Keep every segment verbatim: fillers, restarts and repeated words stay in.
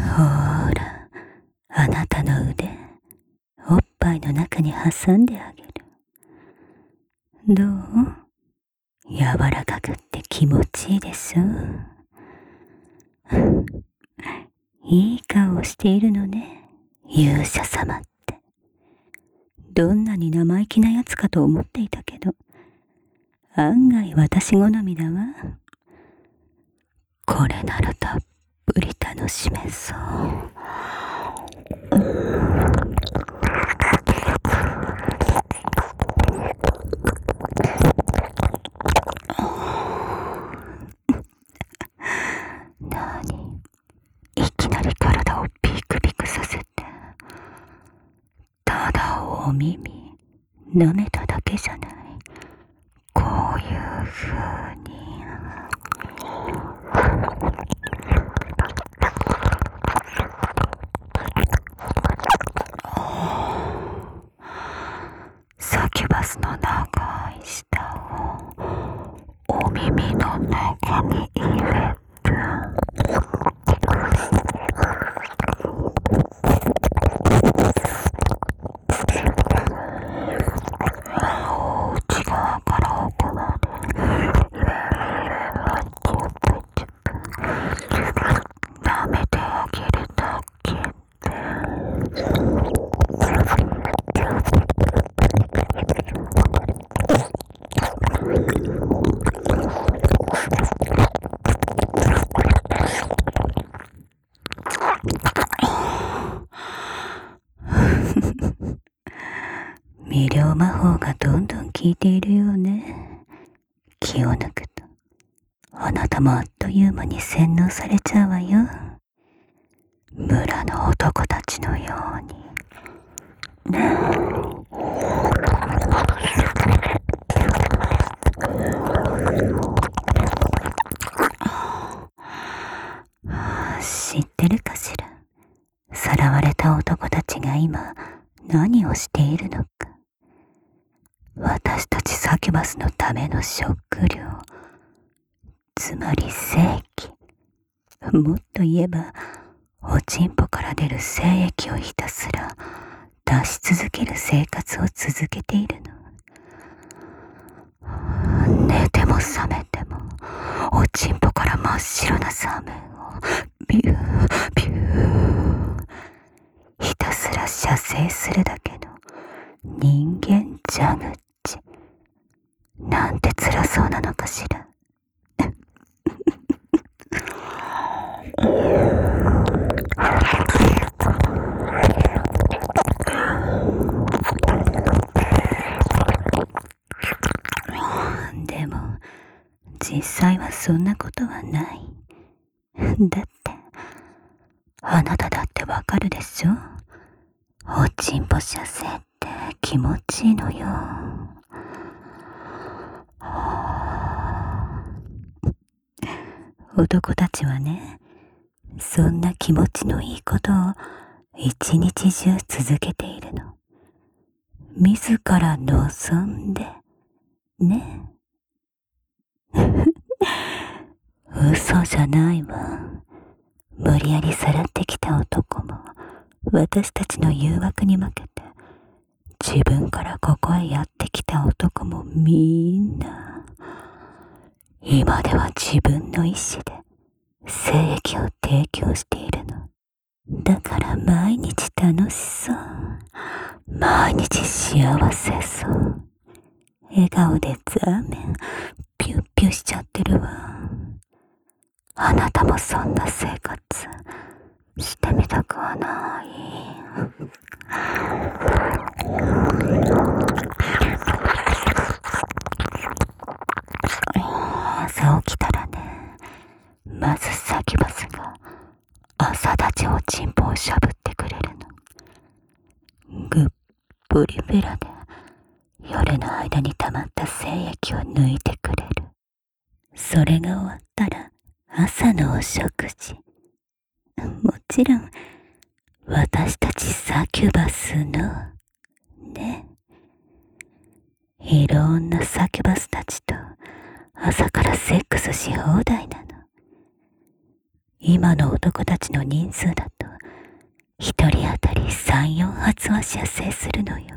ほーら、あなたの腕、おっぱいの中に挟んであげる。どう？柔らかくって気持ちいいでしょ？いい顔をしているのね、勇者様って。どんなに生意気なやつかと思っていたけど、案外私好みだわ。これならたっぷり楽しめそう。なに、いきなり体をピクピクさせて、ただお耳舐めただけじゃない。こういう風にサキュバスの長い舌をお耳の中に入れて、内側から奥まで舐めてあげるだけで、魅了魔法がどんどん効いているようね。気を抜くとあなたもあっという間に洗脳されちゃうわよ。村の男たちのように。知ってるかしら、さらわれた男たちが今何をしているのか。私たちサキュバスのための食料、つまり精液、もっと言えばおちんぽから出る精液をひたすら出し続ける生活を続けているの。寝ても覚めてもおちんぽから真っ白なサメをビュービューひたすら射精するだけの人間蛇口、なんて辛そうなのかしら。でも実際はそんなことはない。だってあなただってわかるでしょ。おちんぽ射精って気持ちいいのよ。男たちはね、そんな気持ちのいいことを一日中続けているの。自ら望んでね。嘘じゃないわ。無理やりさらってきた男も私たちの誘惑に負けて自分からここへやってきた男もみんな今では自分の意志で精液を提供しているの。だから毎日楽しそう、毎日幸せそう、笑顔でザーメンピュッピュしちゃってるわ。あなたもそんな生活してみたくはない？朝起きたらね、まずサキュバスが朝立ちおちんぽをしゃぶってくれるの。ぐっぷりベラで夜の間に溜まった精液を抜いてくれる。それが終わったら朝のお食事。もちろん私たちサキュバスのね、いろんなサキュバスたちと朝からセックスし放題なの。今の男たちの人数だと一人当たり三、四発は射精するのよ。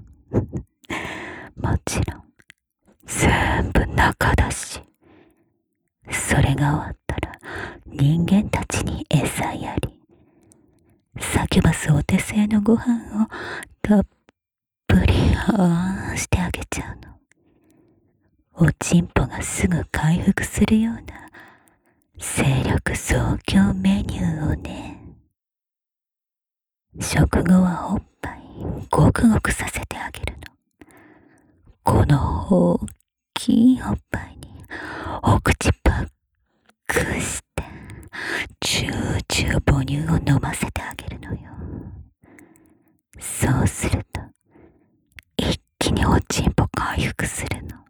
もちろん、全部中だし。それが終わったら人間たちに餌やり、サキュバスお手製のご飯をたっぷりあーんしてあげちゃうの。おちんぽがすぐ回復するような精力増強メニューをね。食後はおっぱいごくごくさせてあげるの。この大きいおっぱいにお口ばっくしてチューチュー母乳を飲ませてあげるのよ。そうすると一気におちんぽ回復するの。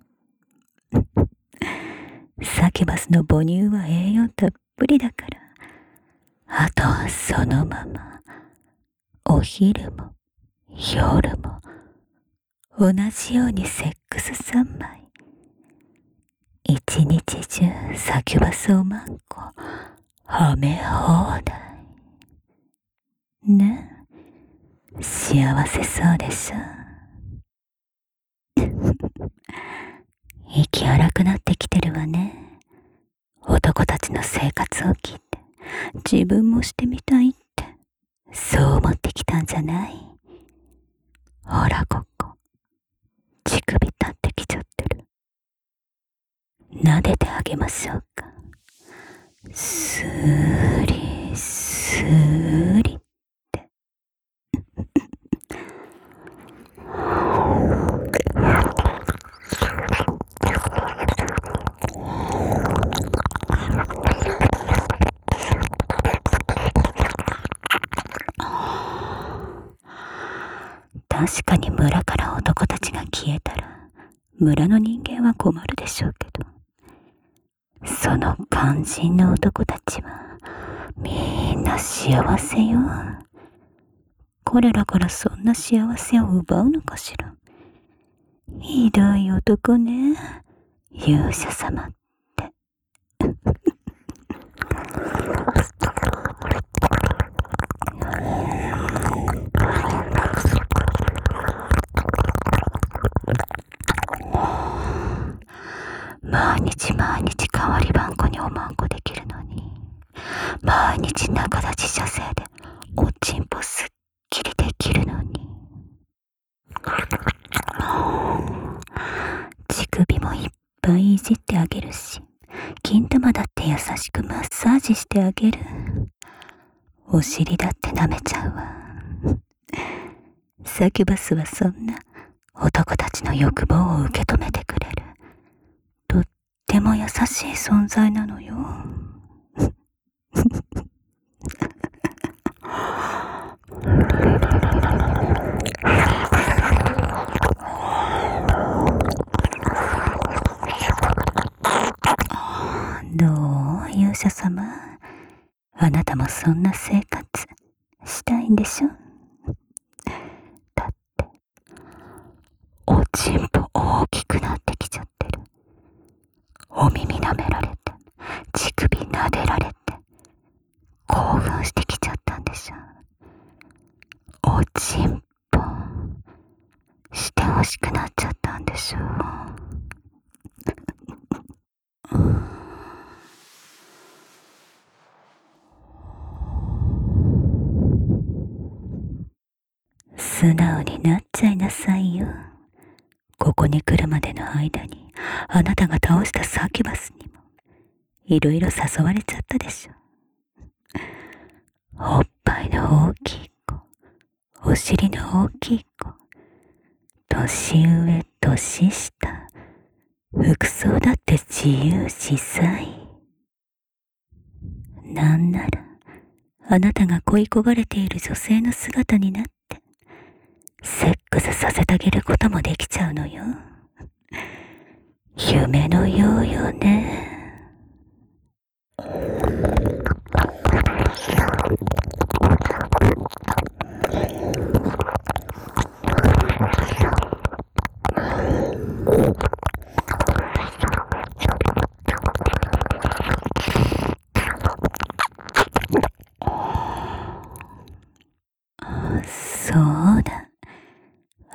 サキュバスの母乳は栄養たっぷりだから、あとはそのままお昼も夜も同じようにセックス三昧、一日中サキュバスをマンコはめ放題ね。幸せそうでしょ。息荒くなってきてるわね。男たちの生活を聞いて自分もしてみたいってそう思ってきたんじゃない？ほらここ乳首立ってきちゃってる。撫でてあげましょうか。スーリスーリって確かに村から男たちが消えたら村の人間は困るでしょうけど、その肝心の男たちはみんな幸せよ。彼らからそんな幸せを奪うのかしら。ひどい男ね、勇者様って毎日毎日代わりばんこにおまんこできるのに、毎日仲立ち射精でおちんぽすっきりできるのに、乳首もいっぱいいじってあげるし、金玉だって優しくマッサージしてあげる。お尻だって舐めちゃうわ。サキュバスはそんな男たちの欲望を受け止めてくれるとっても優しい存在なのよ。どう、勇者様、あなたもそんな生活したいんでしょ？だっておちんぽ大きくなってきちゃってる。お耳舐められて乳首撫でられて興奮してきちゃったんでしょ。おちんぽしてほしくなっちゃったんでしょ。素直になっちゃいなさいよ。ここに来るまでの間にあなたが倒したサキュバスにもいろいろ誘われちゃったでしょ。おっぱいの大きい子、お尻の大きい子、年上年下、服装だって自由自在。なんならあなたが恋焦がれている女性の姿になってセックスさせてあげることもできちゃうのよ。夢のようよね。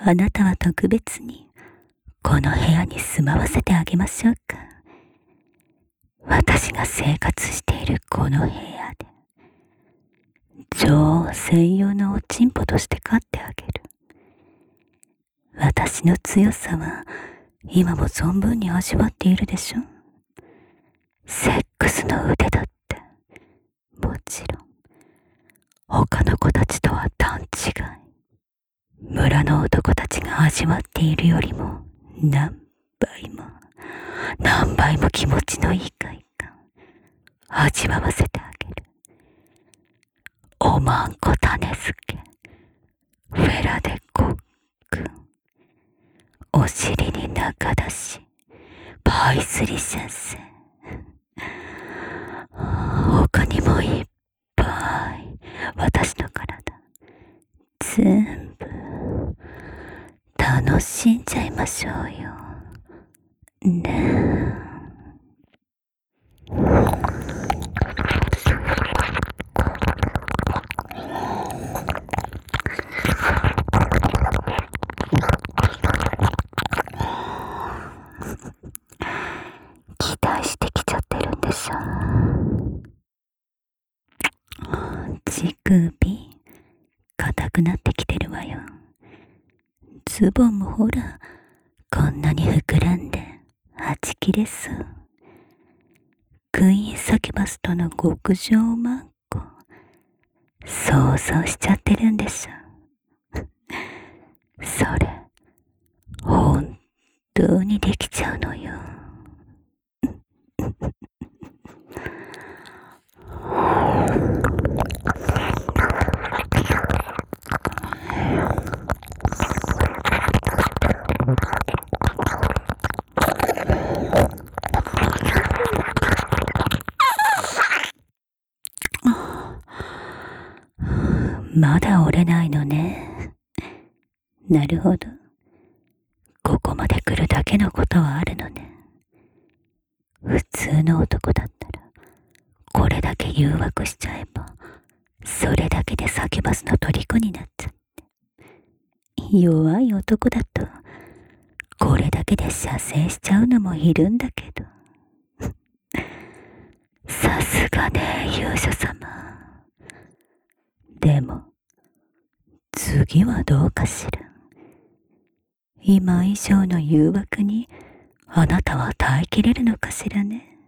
あなたは特別にこの部屋に住まわせてあげましょうか。私が生活しているこの部屋で女王専用のおちんぽとして飼ってあげる。私の強さは今も存分に味わっているでしょ。セックスの腕だってもちろん他の子たちとは段違い。村の男たちが味わっているよりも何倍も何倍も気持ちのいい快感味わわせてあげる。おまんこ種付け、フェラでコック、お尻に中出し、パイスリ先生。他にもいっぱい私の体全部楽しんじゃいましょうよ。ねえ。期待してきちゃってるんでしょ。乳首硬くなってきてるわよ。ズボンもほらこんなに膨らんではち切れそう。クイーンサキュバスとの極上マンコ想像しちゃってるんでしょ。それ本当にできちゃうのよ。まだ折れないのね。なるほど。ここまで来るだけのことはあるのね。普通の男だったらこれだけ誘惑しちゃえばそれだけでサキュバスの虜になっちゃって、弱い男だとこれだけで射精しちゃうのもいるんだけど。さすがね勇者様。でも次はどうかしら。今以上の誘惑にあなたは耐えきれるのかしらね。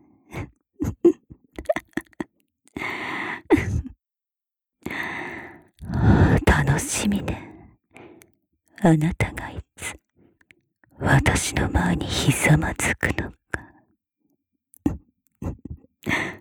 楽しみね。あなたがいつ私の前にひざまずくのか。